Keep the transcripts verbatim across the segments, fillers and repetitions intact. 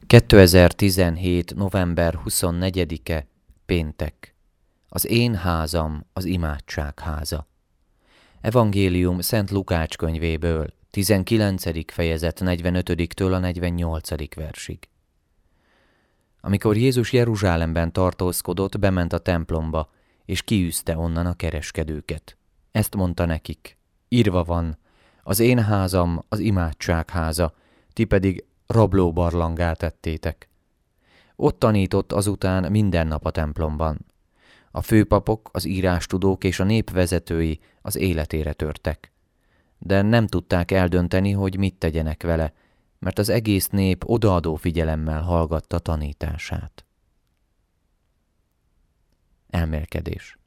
kétezer-tizenhét. november huszonnegyedike. Péntek. Az én házam az imádság háza. Evangélium Szent Lukács könyvéből, tizenkilencedik fejezet negyvenötödiktől a negyvennyolcadik versig. Amikor Jézus Jeruzsálemben tartózkodott, bement a templomba, és kiűzte onnan a kereskedőket. Ezt mondta nekik: írva van, az én házam az imádság háza, ti pedig rablóbarlanggá tettétek. Ott tanított azután minden nap a templomban. A főpapok, az írástudók és a nép vezetői az életére törtek. De nem tudták eldönteni, hogy mit tegyenek vele, mert az egész nép odaadó figyelemmel hallgatta tanítását. Elmélkedés.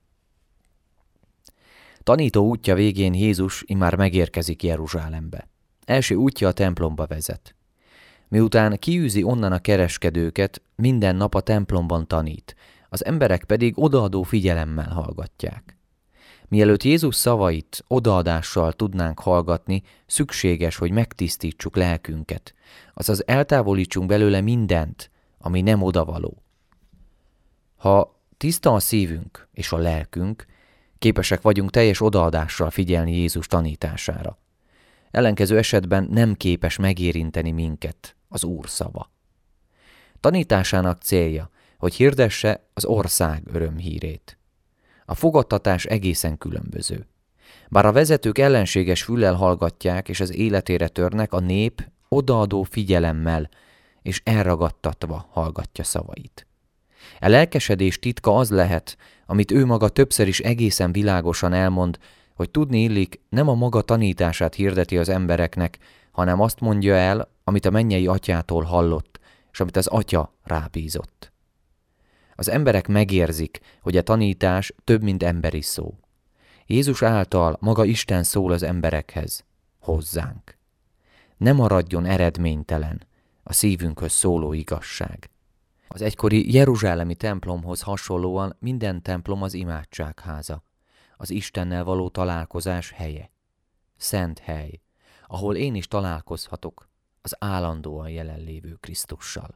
Tanító útja végén Jézus immár megérkezik Jeruzsálembe. Első útja a templomba vezet. Miután kiűzi onnan a kereskedőket, minden nap a templomban tanít, az emberek pedig odaadó figyelemmel hallgatják. Mielőtt Jézus szavait odaadással tudnánk hallgatni, szükséges, hogy megtisztítsuk lelkünket, azaz eltávolítsunk belőle mindent, ami nem odavaló. Ha tiszta a szívünk és a lelkünk, képesek vagyunk teljes odaadással figyelni Jézus tanítására. Ellenkező esetben nem képes megérinteni minket az Úr szava. Tanításának célja, hogy hirdesse az ország örömhírét. A fogadtatás egészen különböző. Bár a vezetők ellenséges füllel hallgatják és az életére törnek, a nép odaadó figyelemmel és elragadtatva hallgatja szavait. A lelkesedés titka az lehet, amit ő maga többször is egészen világosan elmond, hogy tudni illik, nem a maga tanítását hirdeti az embereknek, hanem azt mondja el, amit a mennyei atyától hallott, és amit az atya rábízott. Az emberek megérzik, hogy a tanítás több, mint emberi szó. Jézus által maga Isten szól az emberekhez, hozzánk. Ne maradjon eredménytelen a szívünkhöz szóló igazság. Az egykori jeruzsálemi templomhoz hasonlóan minden templom az imádságháza, az Istennel való találkozás helye. Szent hely, ahol én is találkozhatok az állandóan jelenlévő Krisztussal.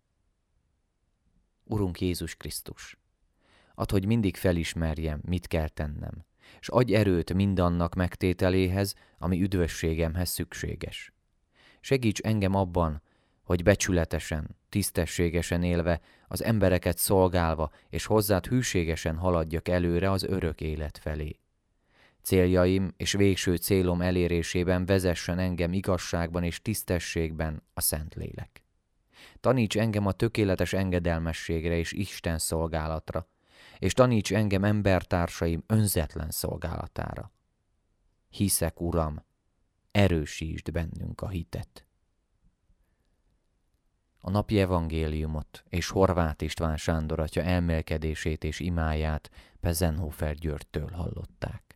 Urunk Jézus Krisztus, add, hogy mindig felismerjem, mit kell tennem, és adj erőt mindannak megtételéhez, ami üdvösségemhez szükséges. Segíts engem abban, hogy becsületesen, tisztességesen élve, az embereket szolgálva és hozzád hűségesen haladjak előre az örök élet felé. Céljaim és végső célom elérésében vezessen engem igazságban és tisztességben a Szentlélek. Taníts engem a tökéletes engedelmességre és Isten szolgálatra, és taníts engem embertársaim önzetlen szolgálatára. Hiszek, Uram, erősítsd bennünk a hitet. A napi evangéliumot és Horváth István Sándor atya elmélkedését és imáját Pezenhofer Györgytől hallották.